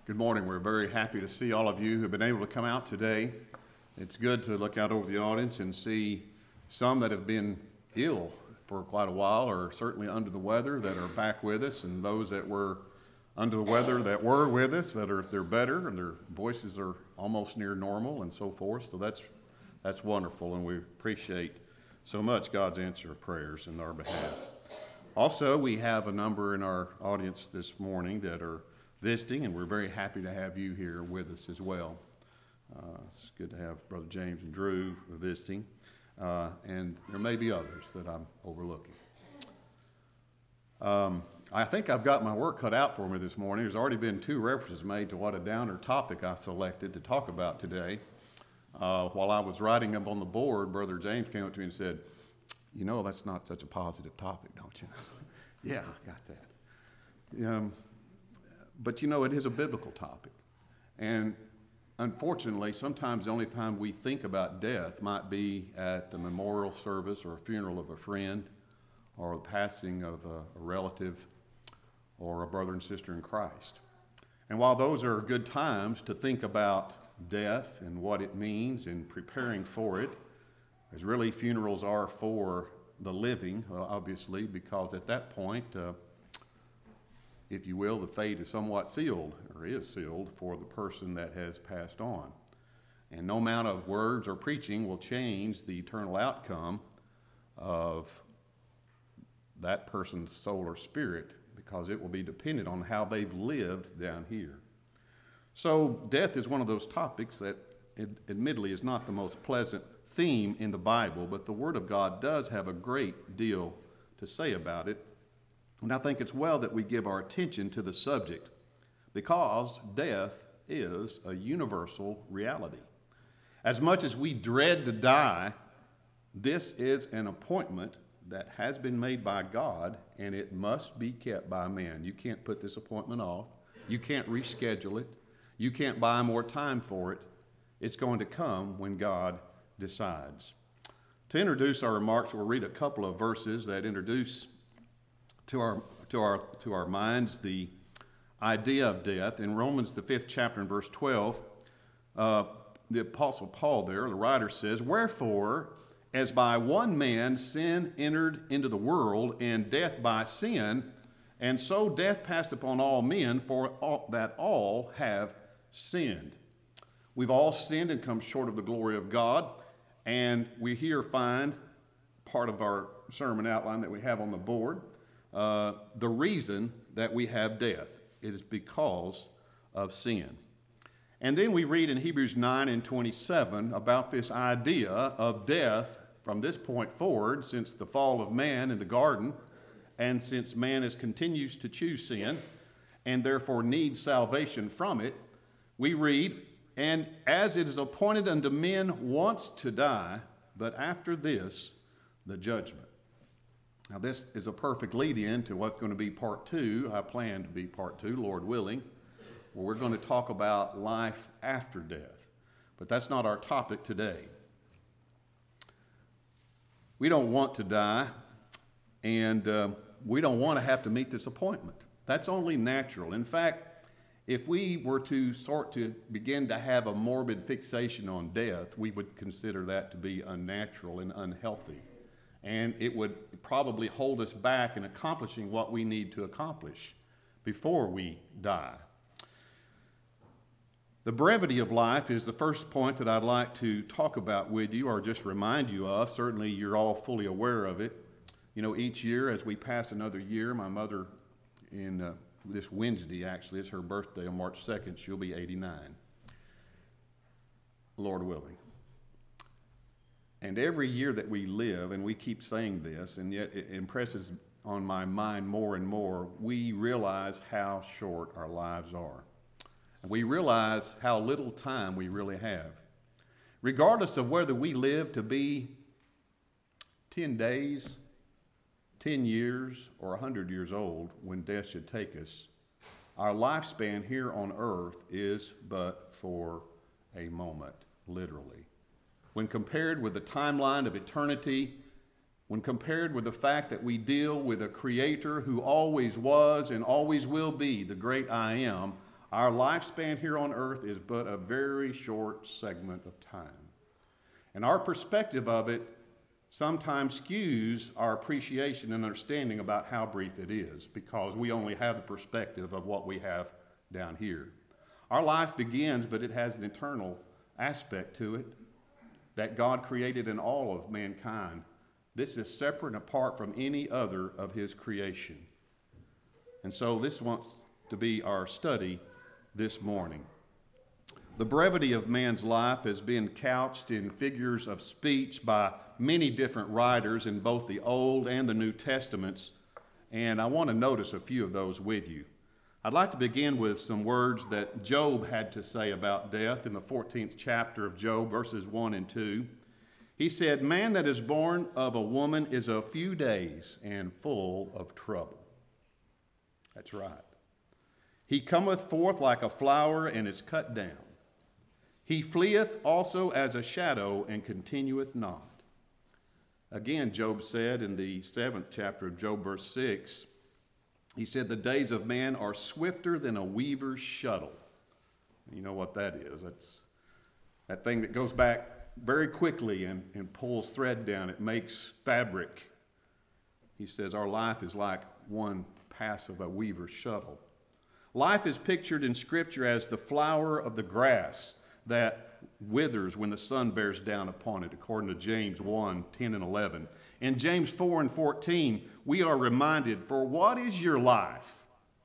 Good morning. We're very happy to see all of you who have been able to come out today. It's good to look out over the audience and see some that have been ill for quite a while, or certainly under the weather, that are back with us, and those that were under the weather that were with us, they're better and their voices are almost near normal and so forth. So that's wonderful, and we appreciate so much God's answer of prayers in our behalf. Also, we have a number in our audience this morning that are visiting, and we're very happy to have you here with us as well. It's good to have Brother James and Drew visiting, and there may be others that I'm overlooking. I think I've got my work cut out for me this morning. There's already been 2 references made to what a downer topic I selected to talk about today. While I was writing up on the board, Brother James came up to me and said, "You know, that's not such a positive topic, don't you?" Yeah, I got that. But you know, it is a biblical topic. And unfortunately, sometimes the only time we think about death might be at the memorial service or a funeral of a friend or the passing of a relative or a brother and sister in Christ. And while those are good times to think about death and what it means and preparing for it, as really funerals are for the living, obviously, because at that point, if you will, the fate is somewhat sealed, or is sealed, for the person that has passed on. And no amount of words or preaching will change the eternal outcome of that person's soul or spirit, because it will be dependent on how they've lived down here. So death is one of those topics that admittedly is not the most pleasant theme in the Bible, but the Word of God does have a great deal to say about it. And I think it's well that we give our attention to the subject, because death is a universal reality. As much as we dread to die, this is an appointment that has been made by God, and it must be kept by man. You can't put this appointment off. You can't reschedule it. You can't buy more time for it. It's going to come when God decides. To introduce our remarks, we'll read a couple of verses that introduce to our minds the idea of death. In Romans, the 5th chapter, and verse 12, the Apostle Paul there, the writer says, "Wherefore, as by one man sin entered into the world, and death by sin, and so death passed upon all men, that all have sinned." We've all sinned and come short of the glory of God, and we here find part of our sermon outline that we have on the board. The reason that we have death, it is because of sin. And then we read in Hebrews 9 and 27 about this idea of death from this point forward, since the fall of man in the garden, and since man continues to choose sin and therefore needs salvation from it. We read, "And as it is appointed unto men once to die, but after this the judgment." Now, this is a perfect lead-in to what's going to be part 2. I plan to be part 2, Lord willing, where we're going to talk about life after death. But that's not our topic today. We don't want to die, and we don't want to have to meet this appointment. That's only natural. In fact, if we were to begin to have a morbid fixation on death, we would consider that to be unnatural and unhealthy. And it would probably hold us back in accomplishing what we need to accomplish before we die. The brevity of life is the first point that I'd like to talk about with you, or just remind you of. Certainly you're all fully aware of it. You know, each year as we pass another year, my mother, this Wednesday actually is her birthday on March 2nd, she'll be 89, Lord willing. And every year that we live, and we keep saying this, and yet it impresses on my mind more and more, we realize how short our lives are. And we realize how little time we really have. Regardless of whether we live to be 10 days, 10 years, or 100 years old when death should take us, our lifespan here on earth is but for a moment, literally. When compared with the timeline of eternity, when compared with the fact that we deal with a Creator who always was and always will be the great I Am, Our lifespan here on earth is but a very short segment of time. And our perspective of it sometimes skews our appreciation and understanding about how brief it is, because we only have the perspective of what we have down here. Our life begins, but it has an eternal aspect to it that God created in all of mankind. This is separate and apart from any other of his creation. And so this wants to be our study this morning. The brevity of man's life has been couched in figures of speech by many different writers in both the Old and the New Testaments, and I want to notice a few of those with you. I'd like to begin with some words that Job had to say about death in the 14th chapter of Job, verses 1 and 2. He said, "Man that is born of a woman is a few days and full of trouble." That's right. He cometh forth like a flower and is cut down. He fleeth also as a shadow and continueth not. Again, Job said in the 7th chapter of Job, verse 6, he said, "The days of man are swifter than a weaver's shuttle." You know what that is. That's that thing that goes back very quickly and pulls thread down. It makes fabric. He says our life is like one pass of a weaver's shuttle. Life is pictured in Scripture as the flower of the grass that withers when the sun bears down upon it, according to James 1, 10 and 11. In James 4 and 14, we are reminded, "For what is your life?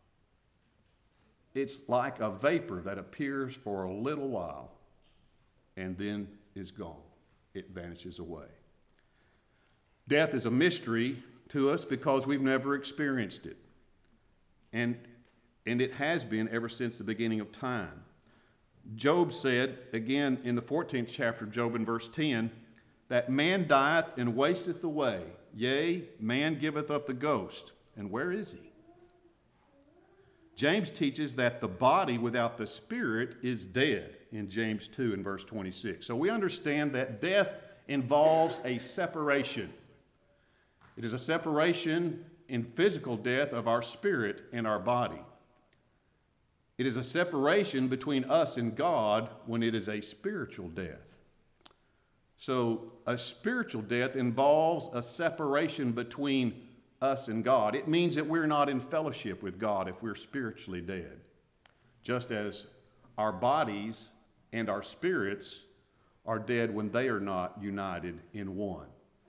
It's like a vapor that appears for a little while and then is gone. It vanishes away." Death is a mystery to us because we've never experienced it. And it has been ever since the beginning of time. Job said, again in the 14th chapter of Job in verse 10, that man dieth and wasteth away. Yea, man giveth up the ghost. And where is he? James teaches that the body without the spirit is dead in James 2 and verse 26. So we understand that death involves a separation. It is a separation in physical death of our spirit and our body. It is a separation between us and God when it is a spiritual death. So a spiritual death involves a separation between us and God. It means that we're not in fellowship with God if we're spiritually dead, just as our bodies and our spirits are dead when they are not united in one.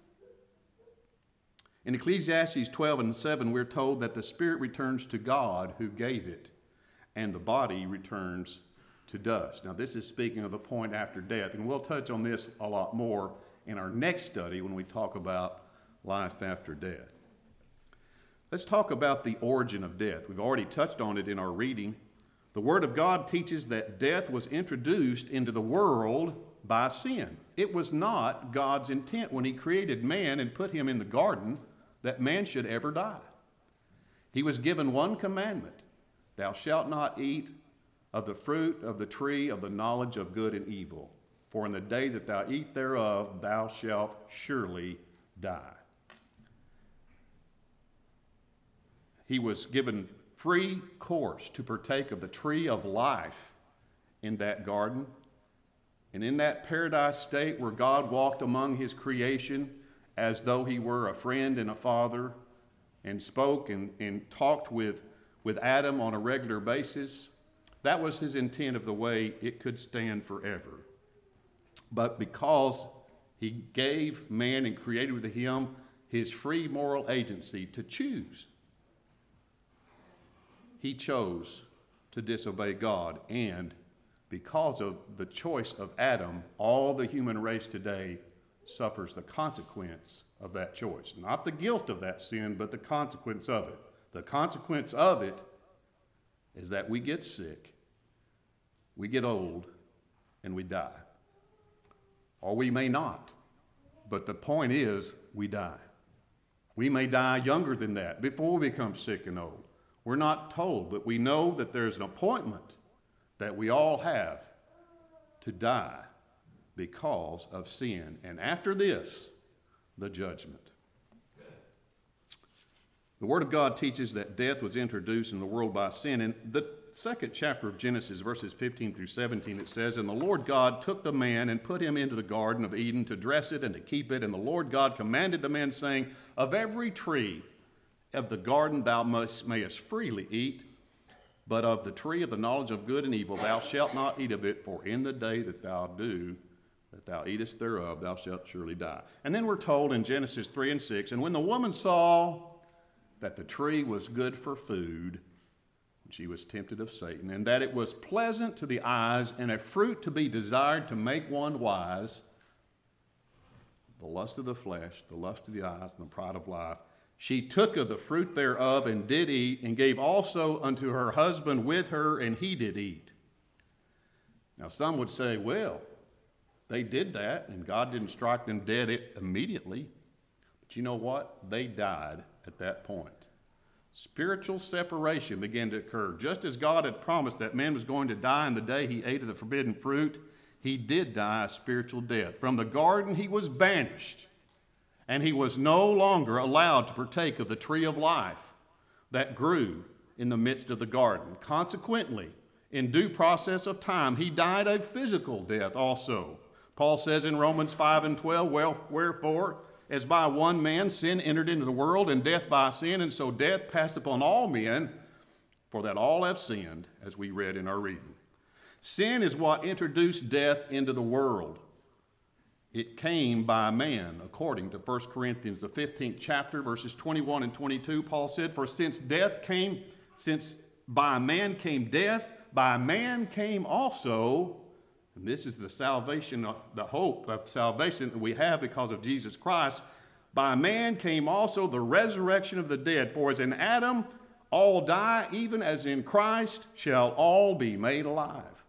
In Ecclesiastes 12 and 7, we're told that the spirit returns to God who gave it, and the body returns to dust. Now, this is speaking of the point after death, and we'll touch on this a lot more in our next study when we talk about life after death. Let's talk about the origin of death. We've already touched on it in our reading. The Word of God teaches that death was introduced into the world by sin. It was not God's intent when he created man and put him in the garden that man should ever die. He was given one commandment: "Thou shalt not eat of the fruit of the tree of the knowledge of good and evil, for in the day that thou eat thereof, thou shalt surely die." He was given free course to partake of the tree of life in that garden. And in that paradise state where God walked among his creation as though he were a friend and a father, and spoke and talked with Adam on a regular basis, that was his intent of the way it could stand forever. But because he gave man and created with him his free moral agency to choose, he chose to disobey God. And because of the choice of Adam, all the human race today suffers the consequence of that choice. Not the guilt of that sin, but the consequence of it. The consequence of it is that we get sick, we get old, and we die. Or we may not. But the point is, we die. We may die younger than that, before we become sick and old. We're not told, but we know that there's an appointment that we all have to die because of sin. And after this, the judgment. The Word of God teaches that death was introduced in the world by sin. And the second chapter of Genesis, verses 15 through 17, it says, "And the Lord God took the man and put him into the Garden of Eden to dress it and to keep it. And the Lord God commanded the man, saying, Of every tree of the garden thou mayest freely eat, but of the tree of the knowledge of good and evil thou shalt not eat of it, for in the day that thou eatest thereof, thou shalt surely die." And then we're told in Genesis 3 and 6, "And when the woman saw that the tree was good for food, she was tempted of Satan, and that it was pleasant to the eyes, and a fruit to be desired to make one wise, the lust of the flesh, the lust of the eyes, and the pride of life, she took of the fruit thereof, and did eat, and gave also unto her husband with her, and he did eat." Now some would say, well, they did that, and God didn't strike them dead immediately. But you know what? They died at that point. Spiritual separation began to occur. Just as God had promised that man was going to die in the day he ate of the forbidden fruit, he did die a spiritual death. From the garden he was banished, and he was no longer allowed to partake of the tree of life that grew in the midst of the garden. Consequently, in due process of time, he died a physical death also. Paul says in Romans 5 and 12, "Wherefore, as by one man sin entered into the world, and death by sin, and so death passed upon all men, for that all have sinned," as we read in our reading. Sin is what introduced death into the world. It came by man, according to 1 Corinthians, the 15th chapter, verses 21 and 22. Paul said, "For since by man came death, by man came also," and this is the salvation, the hope of salvation that we have because of Jesus Christ, "by man came also the resurrection of the dead. For as in Adam all die, even as in Christ shall all be made alive."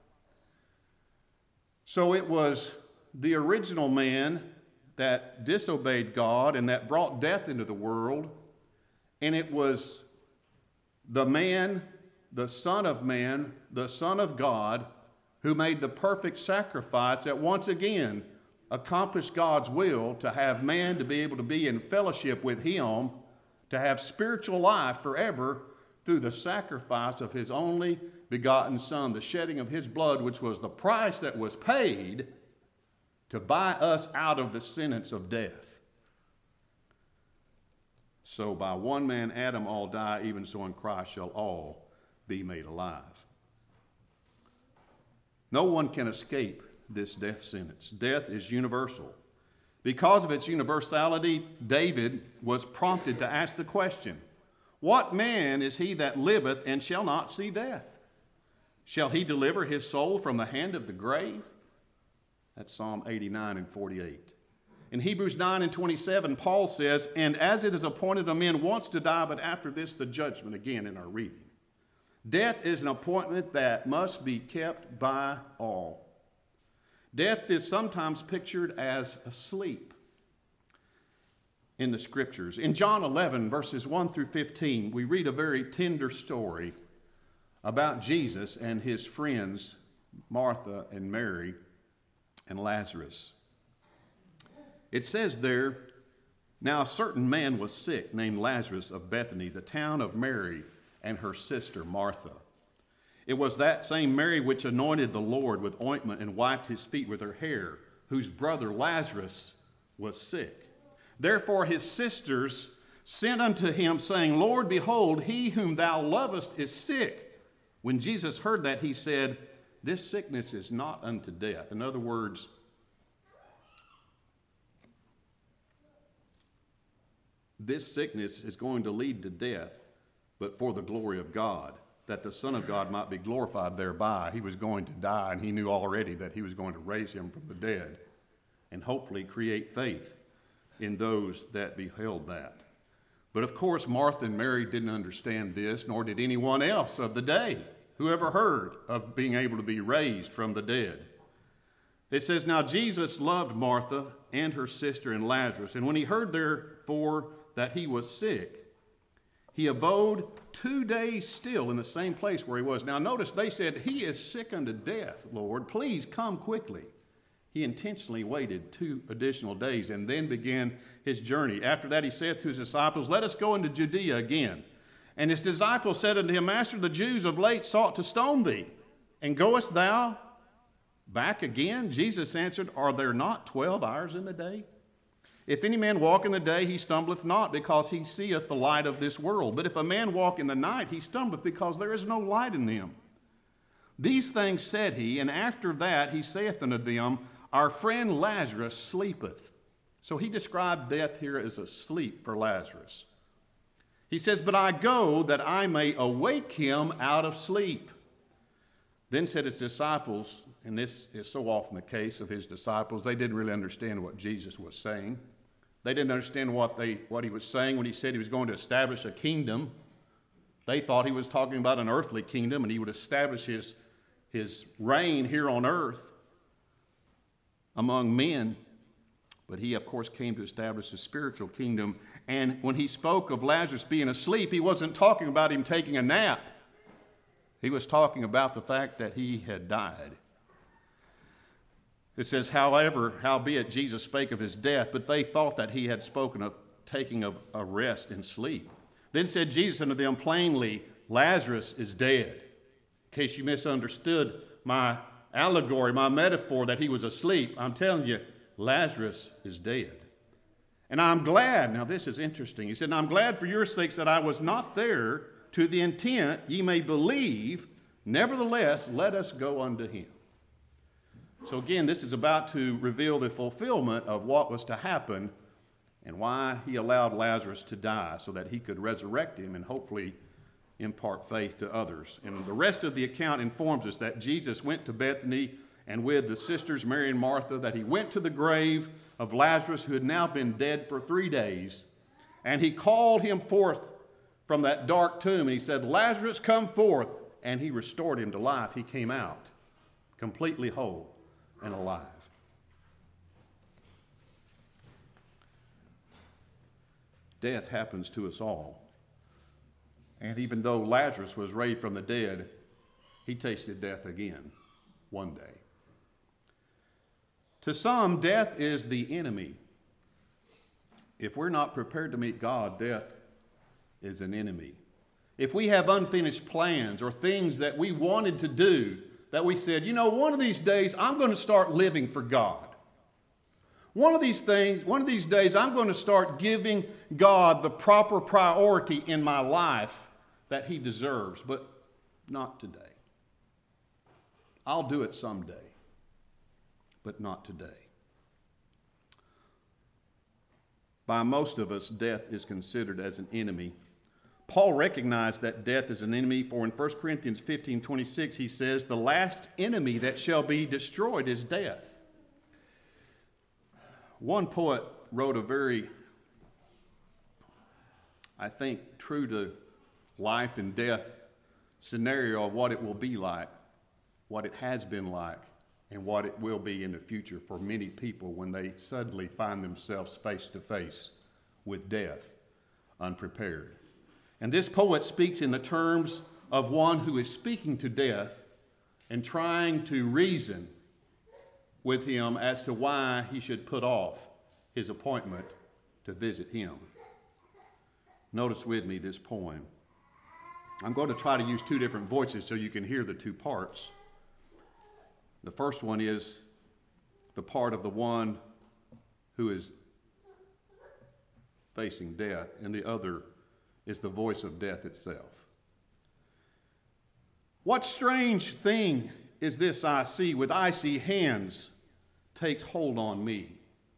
So it was the original man that disobeyed God and that brought death into the world, and it was the man, the Son of Man, the Son of God, who made the perfect sacrifice that once again accomplished God's will to have man to be able to be in fellowship with him, to have spiritual life forever through the sacrifice of his only begotten Son, the shedding of his blood, which was the price that was paid to buy us out of the sentence of death. So by one man Adam all die, even so in Christ shall all be made alive. No one can escape this death sentence. Death is universal. Because of its universality, David was prompted to ask the question, "What man is he that liveth and shall not see death? Shall he deliver his soul from the hand of the grave?" That's Psalm 89 and 48. In Hebrews 9 and 27, Paul says, "And as it is appointed a man once to die, but after this the judgment," again in our reading. Death is an appointment that must be kept by all. Death is sometimes pictured as a sleep in the Scriptures. In John 11, verses 1 through 15, we read a very tender story about Jesus and his friends, Martha and Mary and Lazarus. It says there, "Now a certain man was sick, named Lazarus of Bethany, the town of Mary and her sister Martha. It was that same Mary which anointed the Lord with ointment and wiped his feet with her hair, whose brother Lazarus was sick. Therefore his sisters sent unto him, saying, Lord, behold, he whom thou lovest is sick. When Jesus heard that, he said, This sickness is not unto death." In other words, this sickness is going to lead to death, but for the glory of God, that the Son of God might be glorified thereby. He was going to die, and he knew already that he was going to raise him from the dead and hopefully create faith in those that beheld that. But of course, Martha and Mary didn't understand this, nor did anyone else of the day who ever heard of being able to be raised from the dead. It says, "Now Jesus loved Martha and her sister and Lazarus, and when he heard therefore that he was sick, he abode 2 days still in the same place where he was." Now notice they said, "He is sick unto death, Lord. Please come quickly." He intentionally waited 2 additional days and then began his journey. After that he said to his disciples, "Let us go into Judea again." And his disciples said unto him, Master, the Jews of late sought to stone thee, and goest thou back again? Jesus answered, Are there not 12 hours in the day? If any man walk in the day, he stumbleth not, because he seeth the light of this world. But if a man walk in the night, he stumbleth, because there is no light in them. These things said he, and after that he saith unto them, Our friend Lazarus sleepeth. So he described death here as a sleep for Lazarus. He says, But I go that I may awake him out of sleep. Then said his disciples, and this is so often the case of his disciples, they didn't really understand what Jesus was saying. They didn't understand what he was saying when he said he was going to establish a kingdom. They thought he was talking about an earthly kingdom, and he would establish his reign here on earth among men. But he, of course, came to establish a spiritual kingdom. And when he spoke of Lazarus being asleep, he wasn't talking about him taking a nap. He was talking about the fact that he had died. It says, howbeit Jesus spake of his death, but they thought that he had spoken of taking of a rest and sleep. Then said Jesus unto them plainly, Lazarus is dead. In case you misunderstood my allegory, my metaphor that he was asleep, I'm telling you, Lazarus is dead. And I'm glad, now this is interesting. He said, I'm glad for your sakes that I was not there, to the intent ye may believe. Nevertheless, let us go unto him. So again, this is about to reveal the fulfillment of what was to happen and why he allowed Lazarus to die, so that he could resurrect him and hopefully impart faith to others. And the rest of the account informs us that Jesus went to Bethany, and with the sisters Mary and Martha, that he went to the grave of Lazarus, who had now been dead for 3 days, and he called him forth from that dark tomb, and he said, Lazarus, come forth, and he restored him to life. He came out completely whole and alive. Death happens to us all. And even though Lazarus was raised from the dead, he tasted death again one day. To some, death is the enemy. If we're not prepared to meet God, death is an enemy. If we have unfinished plans or things that we wanted to do, that we said, one of these days I'm going to start living for God. One of these days I'm going to start giving God the proper priority in my life that he deserves, but not today. I'll do it someday, but not today. By most of us, death is considered as an enemy. Paul recognized that death is an enemy, for in 1 Corinthians 15:26 he says, the last enemy that shall be destroyed is death. One poet wrote a very, I think, true to life and death scenario of what it will be like, what it has been like, and what it will be in the future for many people when they suddenly find themselves face to face with death, unprepared. And this poet speaks in the terms of one who is speaking to death and trying to reason with him as to why he should put off his appointment to visit him. Notice with me this poem. I'm going to try to use two different voices so you can hear the two parts. The first one is the part of the one who is facing death, and the other is the voice of death itself. What strange thing is this I see, with icy hands takes hold on me?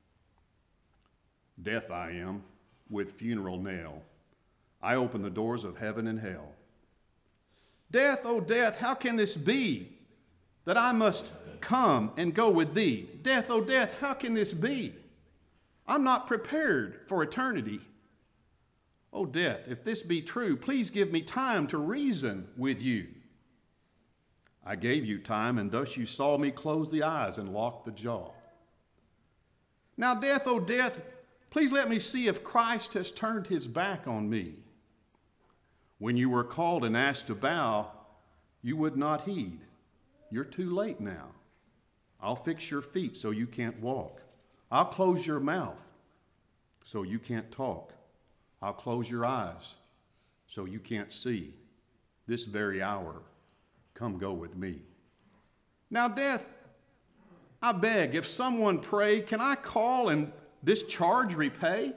Death I am, with funeral knell. I open the doors of heaven and hell. Death, O death, how can this be, that I must come and go with thee? Death, O death, how can this be? I'm not prepared for eternity. O death, if this be true, please give me time to reason with you. I gave you time, and thus you saw me close the eyes and lock the jaw. Now, death, O death, please let me see if Christ has turned his back on me. When you were called and asked to bow, you would not heed. You're too late now. I'll fix your feet so you can't walk. I'll close your mouth so you can't talk. I'll close your eyes so you can't see. This very hour, come go with me. Now, death, I beg, if someone pray, can I call and this charge repay?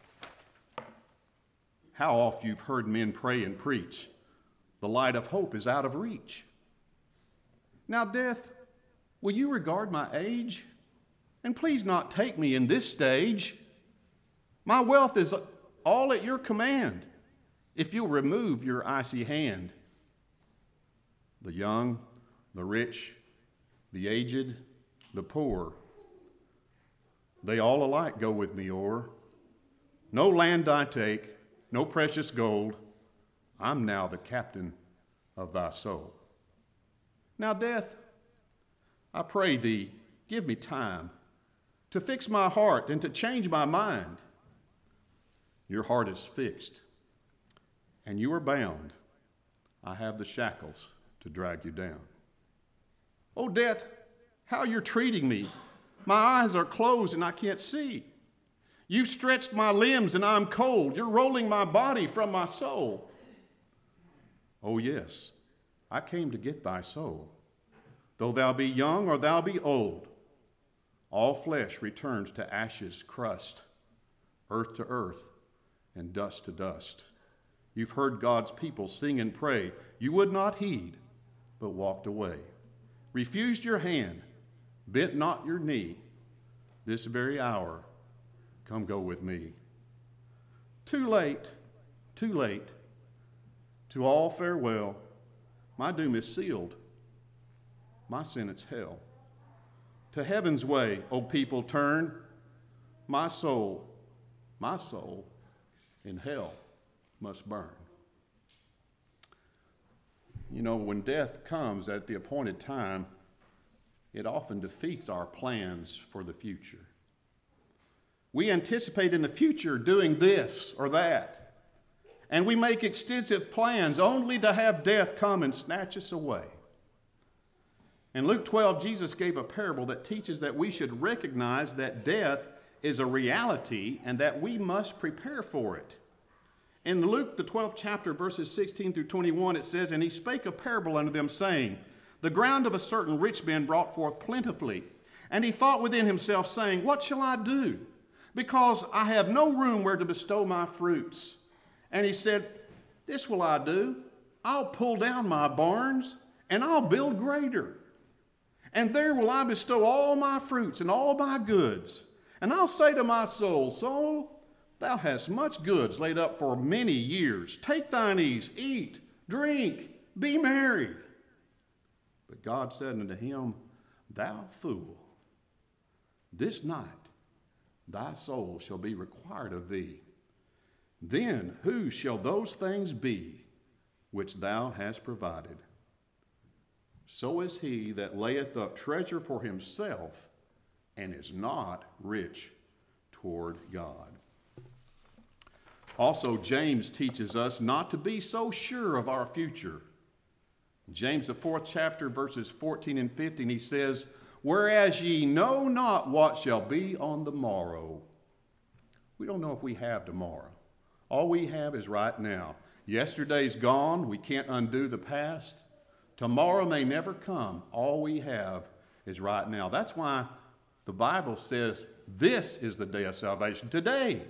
How oft you've heard men pray and preach, the light of hope is out of reach. Now, death, will you regard my age? And please not take me in this stage. My wealth is all at your command, if you'll remove your icy hand. The young, the rich, the aged, the poor, they all alike go with me o'er. No land I take, no precious gold, I'm now the captain of thy soul. Now, death, I pray thee, give me time to fix my heart and to change my mind. Your heart is fixed, and you are bound. I have the shackles to drag you down. Oh, death, how you're treating me. My eyes are closed and I can't see. You've stretched my limbs and I'm cold. You're rolling my body from my soul. Oh, yes, I came to get thy soul. Though thou be young or thou be old, all flesh returns to ashes, crust, earth to earth, and dust to dust. You've heard God's people sing and pray. You would not heed, but walked away. Refused your hand, bent not your knee. This very hour, come go with me. Too late, too late. To all farewell. My doom is sealed. My sentence hell. To heaven's way, O people, turn. My soul in hell must burn. You know, when death comes at the appointed time, it often defeats our plans for the future. We anticipate in the future doing this or that, and we make extensive plans only to have death come and snatch us away. In Luke 12, Jesus gave a parable that teaches that we should recognize that death is a reality and that we must prepare for it. In Luke, the 12th chapter, verses 16 through 21, it says, "And he spake a parable unto them, saying, The ground of a certain rich man brought forth plentifully. And he thought within himself, saying, What shall I do? Because I have no room where to bestow my fruits. And he said, This will I do. I'll pull down my barns, and I'll build greater. And there will I bestow all my fruits and all my goods. And I'll say to my soul, Soul, thou hast much goods laid up for many years. Take thine ease, eat, drink, be merry. But God said unto him, Thou fool, this night thy soul shall be required of thee. Then whose shall those things be which thou hast provided? So is he that layeth up treasure for himself and is not rich toward God." Also, James teaches us not to be so sure of our future. James, the 4th chapter, verses 14 and 15, he says, "Whereas ye know not what shall be on the morrow." We don't know if we have tomorrow. All we have is right now. Yesterday's gone. We can't undo the past. Tomorrow may never come. All we have is right now. That's why the Bible says this is the day of salvation. Today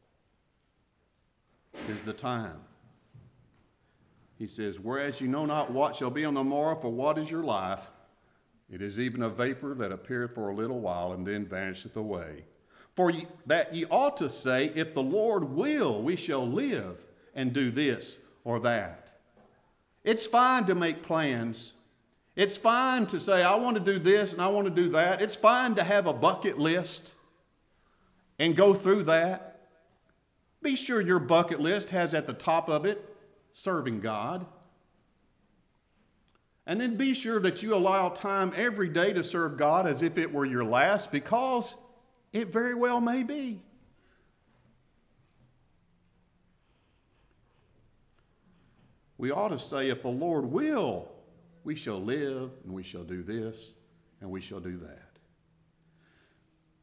is the time. He says, "Whereas you know not what shall be on the morrow, for what is your life? It is even a vapor that appeareth for a little while and then vanisheth away. For that ye ought to say, If the Lord will, we shall live and do this or that." It's fine to make plans. It's fine to say, I want to do this and I want to do that. It's fine to have a bucket list and go through that. Be sure your bucket list has at the top of it serving God. And then be sure that you allow time every day to serve God as if it were your last, because it very well may be. We ought to say, if the Lord will, we shall live and we shall do this and we shall do that.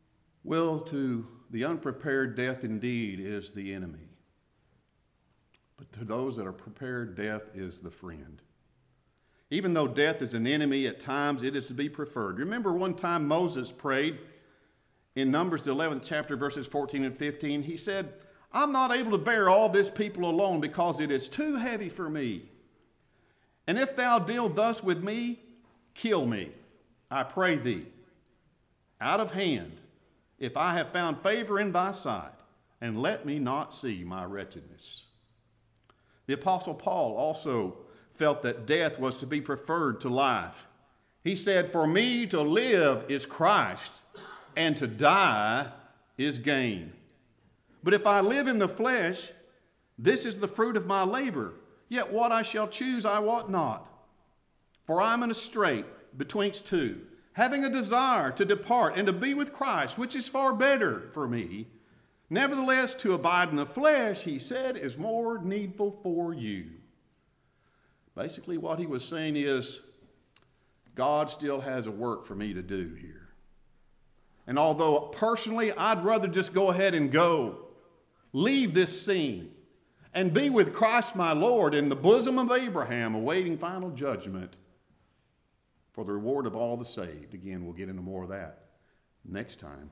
Well, to the unprepared, death indeed is the enemy. But to those that are prepared, death is the friend. Even though death is an enemy at times, it is to be preferred. Remember one time Moses prayed in Numbers, the 11th chapter, verses 14 and 15. He said, I'm not able to bear all this people alone because it is too heavy for me. And if thou deal thus with me, kill me, I pray thee, out of hand, if I have found favor in thy sight, and let me not see my wretchedness. The Apostle Paul also felt that death was to be preferred to life. He said, for me to live is Christ, and to die is gain. But if I live in the flesh, this is the fruit of my labor. Yet what I shall choose I wot not. For I am in a strait betwixt two, having a desire to depart and to be with Christ, which is far better for me. Nevertheless, to abide in the flesh, he said, is more needful for you. Basically, what he was saying is, God still has a work for me to do here. And although personally, I'd rather just go ahead and leave this scene, and be with Christ my Lord in the bosom of Abraham, awaiting final judgment for the reward of all the saved. Again, we'll get into more of that next time.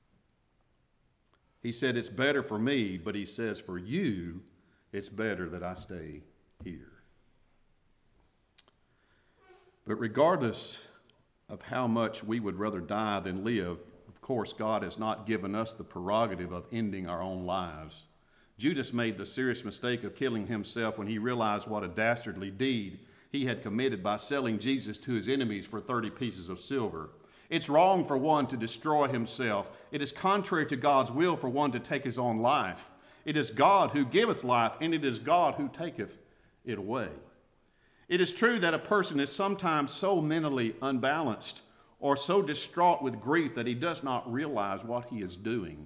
He said, it's better for me, but he says, for you, it's better that I stay here. But regardless of how much we would rather die than live, of course, God has not given us the prerogative of ending our own lives. Judas made the serious mistake of killing himself when he realized what a dastardly deed he had committed by selling Jesus to his enemies for 30 pieces of silver. It's wrong for one to destroy himself. It is contrary to God's will for one to take his own life. It is God who giveth life, and it is God who taketh it away. It is true that a person is sometimes so mentally unbalanced or so distraught with grief that he does not realize what he is doing.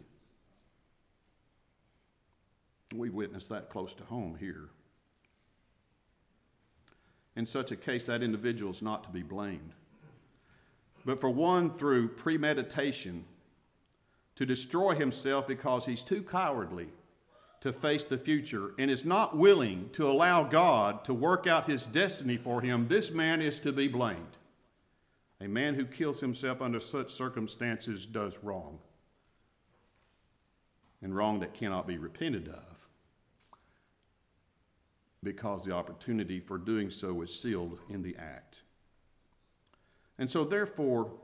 We witnessed that close to home here. In such a case, that individual is not to be blamed. But for one, through premeditation, to destroy himself because he's too cowardly to face the future and is not willing to allow God to work out his destiny for him, this man is to be blamed. A man who kills himself under such circumstances does wrong, and wrong that cannot be repented of, because the opportunity for doing so is sealed in the act. And so therefore,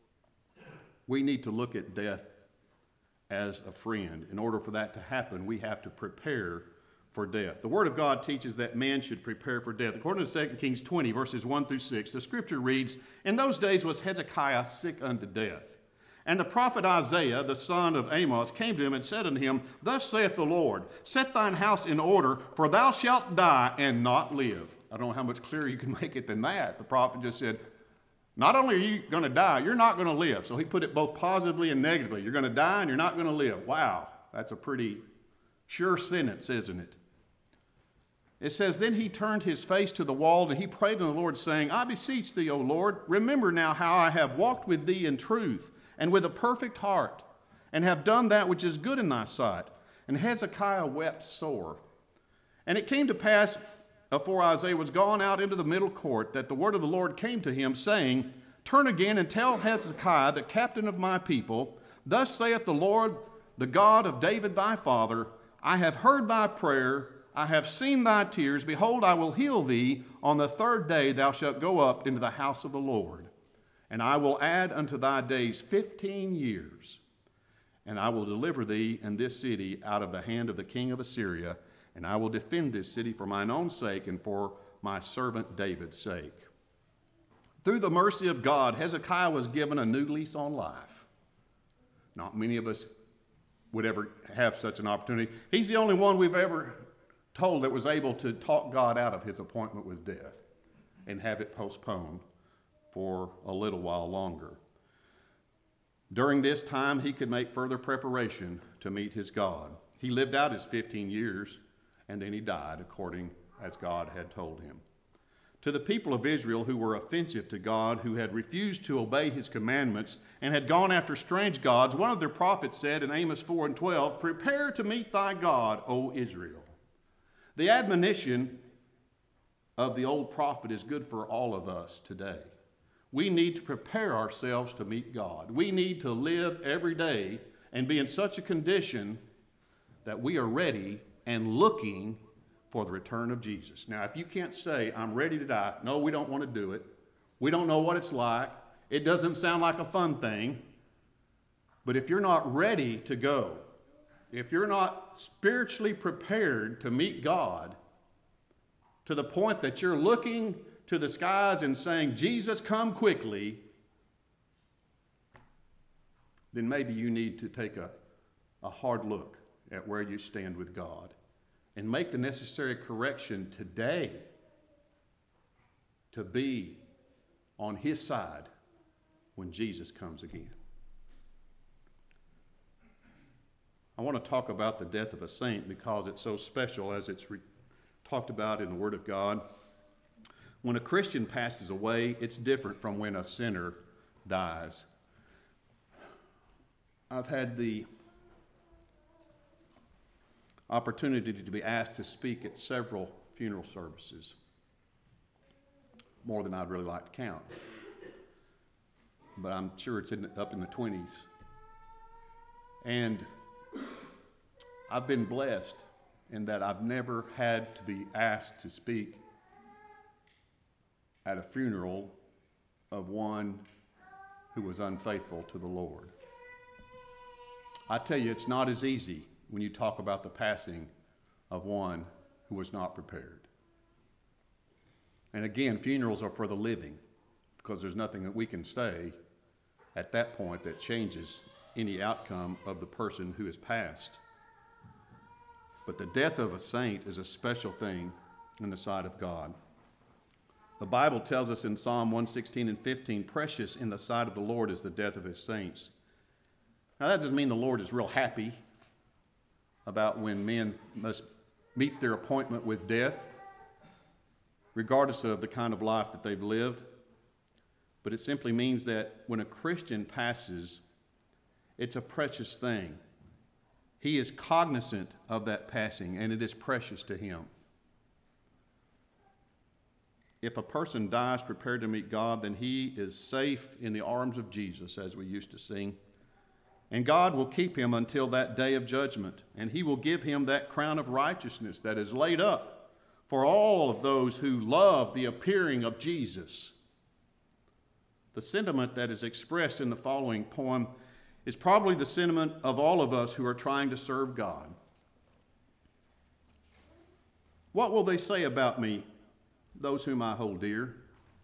we need to look at death as a friend. In order for that to happen, we have to prepare for death. The Word of God teaches that man should prepare for death. According to 2 Kings 20, verses 1 through 6, the scripture reads, in those days was Hezekiah sick unto death. And the prophet Isaiah, the son of Amos, came to him and said unto him, thus saith the Lord, set thine house in order, for thou shalt die and not live. I don't know how much clearer you can make it than that. The prophet just said, not only are you going to die, you're not going to live. So he put it both positively and negatively. You're going to die and you're not going to live. Wow, that's a pretty sure sentence, isn't it? It says, then he turned his face to the wall and he prayed unto the Lord, saying, I beseech thee, O Lord, remember now how I have walked with thee in truth and with a perfect heart, and have done that which is good in thy sight. And Hezekiah wept sore. And it came to pass, afore Isaiah was gone out into the middle court, that the word of the Lord came to him, saying, turn again and tell Hezekiah, the captain of my people, thus saith the Lord, the God of David thy father, I have heard thy prayer, I have seen thy tears. Behold, I will heal thee. On the third day thou shalt go up into the house of the Lord. And I will add unto thy days 15 years. And I will deliver thee and this city out of the hand of the king of Assyria. And I will defend this city for mine own sake and for my servant David's sake. Through the mercy of God, Hezekiah was given a new lease on life. Not many of us would ever have such an opportunity. He's the only one we've ever told that was able to talk God out of his appointment with death and have it postponed for a little while longer. During this time, he could make further preparation to meet his God. He lived out his 15 years, and then he died according as God had told him. To the people of Israel who were offensive to God, who had refused to obey his commandments and had gone after strange gods, one of their prophets said in Amos 4:12, prepare to meet thy God, O Israel. The admonition of the old prophet is good for all of us today. We need to prepare ourselves to meet God. We need to live every day and be in such a condition that we are ready and looking for the return of Jesus. Now, if you can't say, I'm ready to die, no, we don't want to do it. We don't know what it's like. It doesn't sound like a fun thing. But if you're not ready to go, if you're not spiritually prepared to meet God to the point that you're looking to the skies and saying, Jesus, come quickly, then maybe you need to take a hard look at where you stand with God and make the necessary correction today to be on His side when Jesus comes again. I want to talk about the death of a saint because it's so special as it's talked about in the Word of God. When a Christian passes away, it's different from when a sinner dies. I've had the opportunity to be asked to speak at several funeral services, more than I'd really like to count. But I'm sure it's up in the 20s. And I've been blessed in that I've never had to be asked to speak at a funeral of one who was unfaithful to the Lord. I tell you, it's not as easy when you talk about the passing of one who was not prepared. And again, funerals are for the living, because there's nothing that we can say at that point that changes any outcome of the person who has passed. But the death of a saint is a special thing in the sight of God. The Bible tells us in Psalm 116 and 15, precious in the sight of the Lord is the death of His saints. Now that doesn't mean the Lord is real happy about when men must meet their appointment with death, regardless of the kind of life that they've lived. But it simply means that when a Christian passes, it's a precious thing. He is cognizant of that passing, and it is precious to him. If a person dies prepared to meet God, then he is safe in the arms of Jesus, as we used to sing. And God will keep him until that day of judgment, and He will give him that crown of righteousness that is laid up for all of those who love the appearing of Jesus. The sentiment that is expressed in the following poem is probably the sentiment of all of us who are trying to serve God. What will they say about me, those whom I hold dear?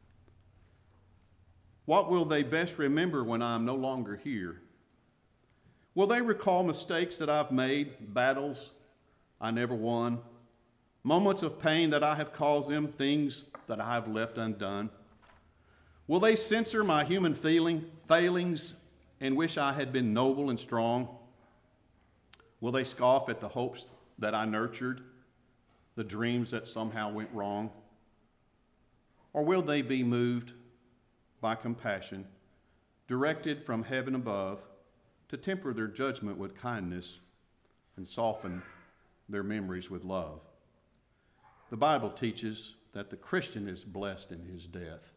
What will they best remember when I am no longer here? Will they recall mistakes that I've made, battles I never won, moments of pain that I have caused them, things that I have left undone? Will they censor my human failings and wish I had been noble and strong? Will they scoff at the hopes that I nurtured, the dreams that somehow went wrong? Or will they be moved by compassion, directed from heaven above, to temper their judgment with kindness and soften their memories with love? The Bible teaches that the Christian is blessed in his death.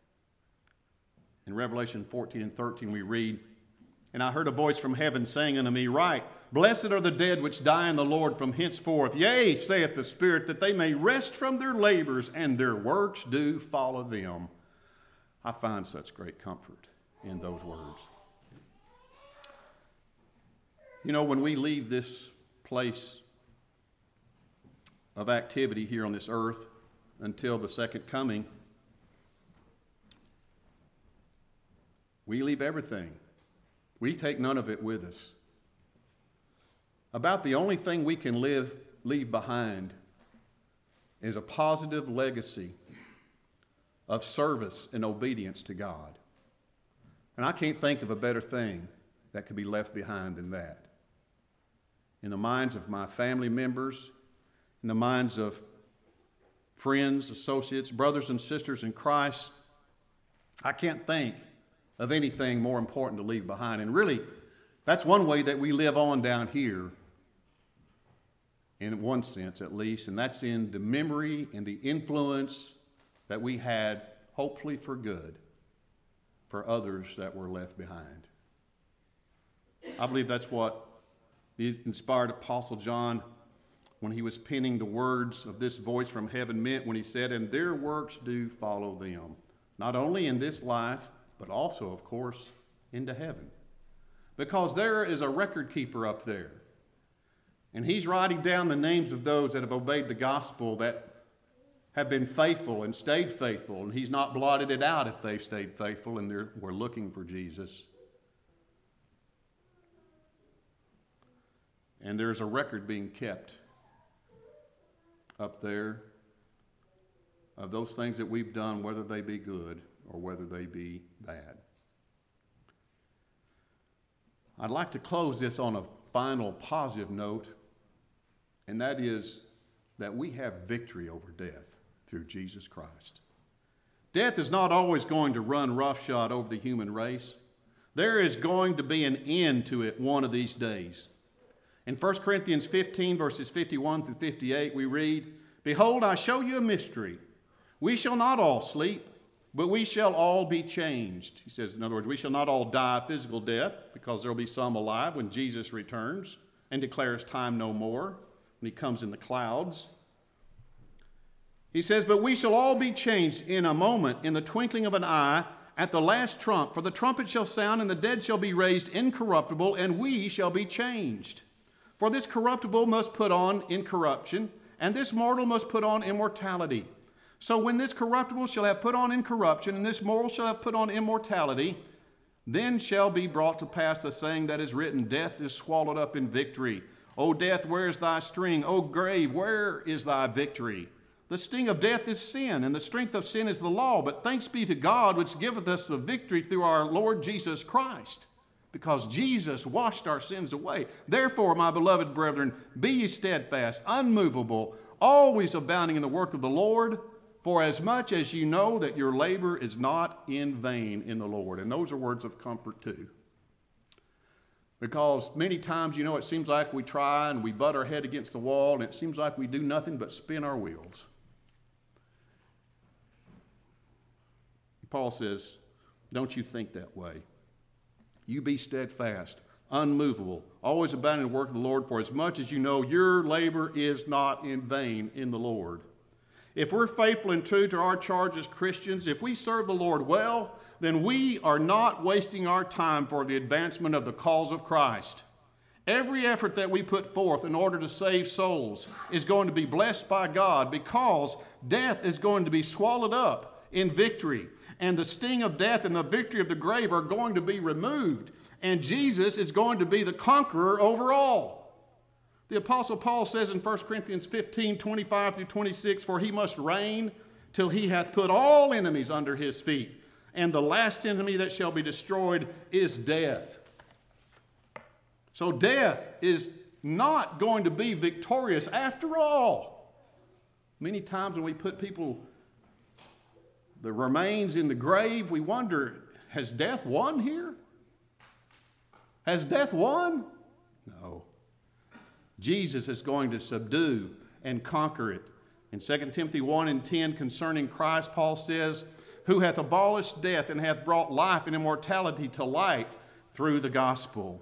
In Revelation 14 and 13 we read, "And I heard a voice from heaven saying unto me, Write, Blessed are the dead which die in the Lord from henceforth. Yea, saith the Spirit, that they may rest from their labors, and their works do follow them." I find such great comfort in those words. You know, when we leave this place of activity here on this earth until the second coming, we leave everything. We take none of it with us. About the only thing we can leave behind is a positive legacy of service and obedience to God. And I can't think of a better thing that could be left behind than that. In the minds of my family members, in the minds of friends, associates, brothers and sisters in Christ, I can't think of anything more important to leave behind. And really, that's one way that we live on down here in one sense at least, and that's in the memory and the influence that we had, hopefully for good, for others that were left behind. I believe that's what the inspired Apostle John, when he was penning the words of this voice from heaven, meant when he said, "And their works do follow them," not only in this life, but also, of course, into heaven. Because there is a record keeper up there, and he's writing down the names of those that have obeyed the gospel, that have been faithful and stayed faithful, and he's not blotted it out if they've stayed faithful and we're looking for Jesus. And there's a record being kept up there of those things that we've done, whether they be good or whether they be bad. I'd like to close this on a final positive note, and that is that we have victory over death through Jesus Christ. Death is not always going to run roughshod over the human race. There is going to be an end to it one of these days. In 1 Corinthians 15, verses 51 through 58, we read, "Behold, I show you a mystery. We shall not all sleep, but we shall all be changed." He says, in other words, we shall not all die a physical death, because there will be some alive when Jesus returns and declares time no more, when he comes in the clouds. He says, "But we shall all be changed in a moment, in the twinkling of an eye, at the last trump. For the trumpet shall sound, and the dead shall be raised incorruptible, and we shall be changed. For this corruptible must put on incorruption, and this mortal must put on immortality. So when this corruptible shall have put on incorruption, and this mortal shall have put on immortality, then shall be brought to pass the saying that is written, Death is swallowed up in victory. O death, where is thy sting? O grave, where is thy victory? The sting of death is sin, and the strength of sin is the law. But thanks be to God, which giveth us the victory through our Lord Jesus Christ, because Jesus washed our sins away. Therefore, my beloved brethren, be ye steadfast, unmovable, always abounding in the work of the Lord, for as much as you know that your labor is not in vain in the Lord." And those are words of comfort too. Because many times, it seems like we try and we butt our head against the wall, and it seems like we do nothing but spin our wheels. Paul says, don't you think that way. You be steadfast, unmovable, always abounding in the work of the Lord, for as much as you know your labor is not in vain in the Lord. If we're faithful and true to our charge as Christians, if we serve the Lord well, then we are not wasting our time for the advancement of the cause of Christ. Every effort that we put forth in order to save souls is going to be blessed by God, because death is going to be swallowed up in victory. And the sting of death and the victory of the grave are going to be removed. And Jesus is going to be the conqueror over all. The Apostle Paul says in 1 Corinthians 15, 25 through 26, "For he must reign till he hath put all enemies under his feet. And the last enemy that shall be destroyed is death." So death is not going to be victorious after all. Many times when we put the remains in the grave, we wonder, has death won here? Has death won? No. Jesus is going to subdue and conquer it. In 2 Timothy 1 and 10 concerning Christ, Paul says, "Who hath abolished death and hath brought life and immortality to light through the gospel."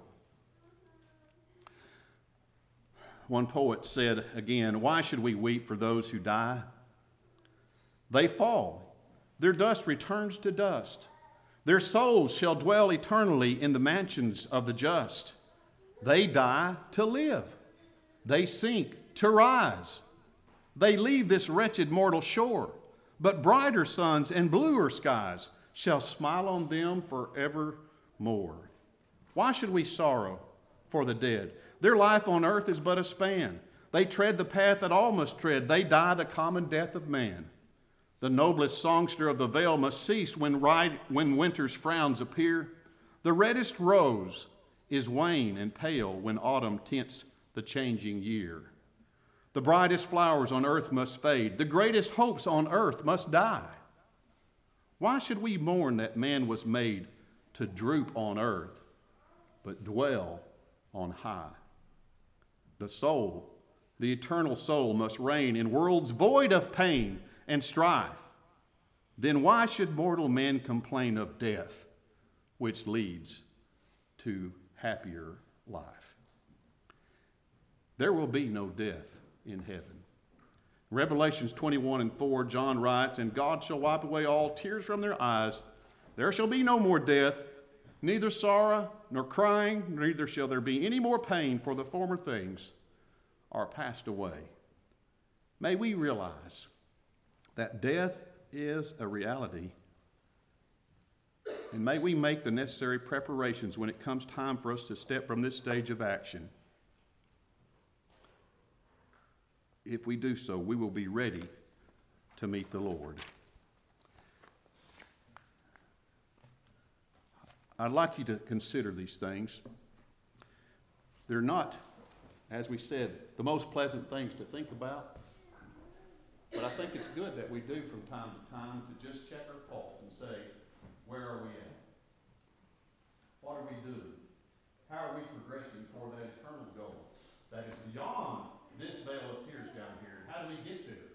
One poet said again, "Why should we weep for those who die? They fall. Their dust returns to dust. Their souls shall dwell eternally in the mansions of the just. They die to live. They sink to rise. They leave this wretched mortal shore, but brighter suns and bluer skies shall smile on them forevermore." Why should we sorrow for the dead? Their life on earth is but a span. They tread the path that all must tread. They die the common death of man. The noblest songster of the vale must cease when winter's frowns appear. The reddest rose is wan and pale when autumn tints the changing year. The brightest flowers on earth must fade. The greatest hopes on earth must die. Why should we mourn that man was made to droop on earth, but dwell on high? The soul The eternal soul must reign in worlds void of pain and strife. Then why should mortal men complain of death, which leads to happier life? There will be no death in heaven. Revelations 21:4, John writes, "And God shall wipe away all tears from their eyes. There shall be no more death, neither sorrow nor crying, neither shall there be any more pain, for the former things are passed away." May we realize that death is a reality, and may we make the necessary preparations when it comes time for us to step from this stage of action. If we do so, we will be ready to meet the Lord. I'd like you to consider these things. They're not, as we said, the most pleasant things to think about, but I think it's good that we do from time to time to just check our pulse and say, where are we at? What are we doing? How are we progressing toward that eternal goal that is beyond this veil of tears down here? How do we get there?